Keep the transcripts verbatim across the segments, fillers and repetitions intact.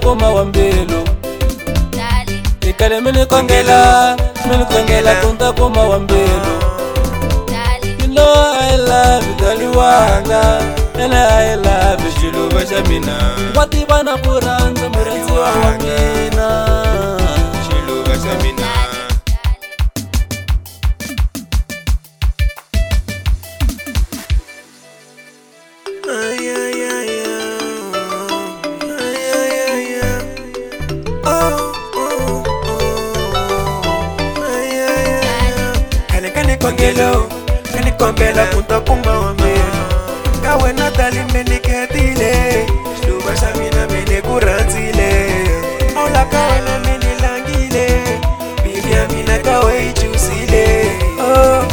kuma wa mbilu. Ikale mini kongela, mini kongela kunta kuma wa mbilu. You know I love you, Daliwanga, and I love you, Chiluba Shamina. Wati bana kuranza muranzi wa wamina, Chiluba Shamina. Ay ay ay ay ay ay ay oh oh oh ay ay ay kane kane kongelo kane kongela punta kuma wamelo kawe natali meniketile Chiluba Shamina mene kuranzile ola kawe na mene langile bilia mina kawe ichusile oh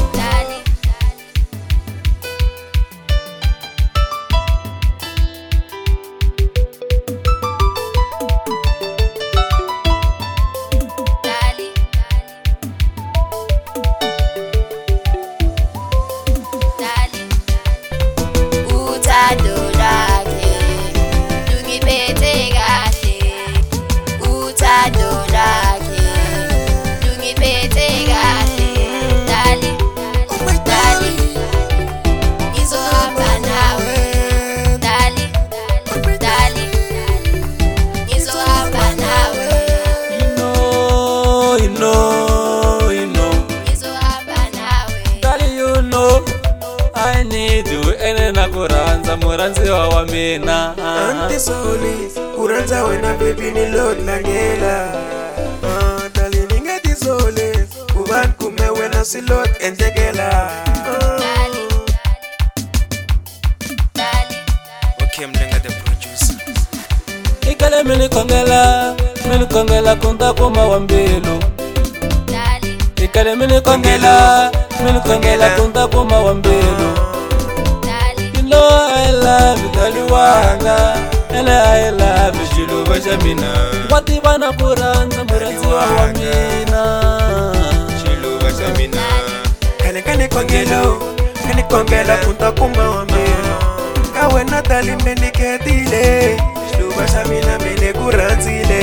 I need you, ene na kuranza muranzi wa wamina. Anti soli, kuranza wena baby ni load langela. Ah, dali ningeti soli, kuban kume wena si load enjegela. Dali, Dali. Okay, mlenga the producer. Ikale mini kongela, mini kongela kunta kuma wa mbilu. Dali. Ikale mini kongela, mini kongela kunta kuma wa mbilu. You know I love you, Daliwanga, and I love you, Chiluba Shamina. Wati bana kuranza muranzi wa wamina, Chiluba Shamina. Kane kane kongelo, kane kongela punta kuma wamelo kawe natali meniketile Chiluba Shamina mene kuranzile